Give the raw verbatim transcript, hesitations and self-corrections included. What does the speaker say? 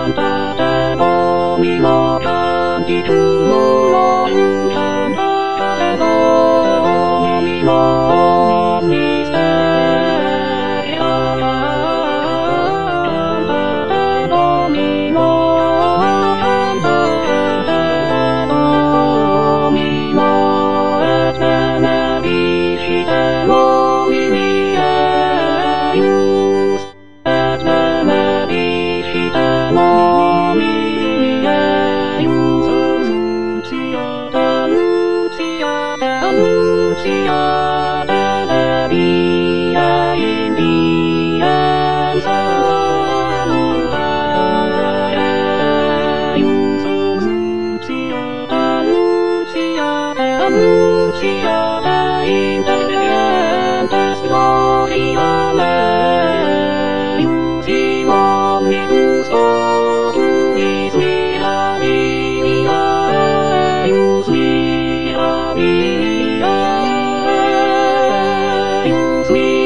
cantate domino canti tu non cantate domino misteria cantate domino cantate domino et benedicite nomini eius et benedicite nomini eius annunciate annunciate annunciate via in dienza eius annunciate annunciate annunciate intelligentes gloria eius in omnibus oculis mirabilia eius mirabilia eius mirabilia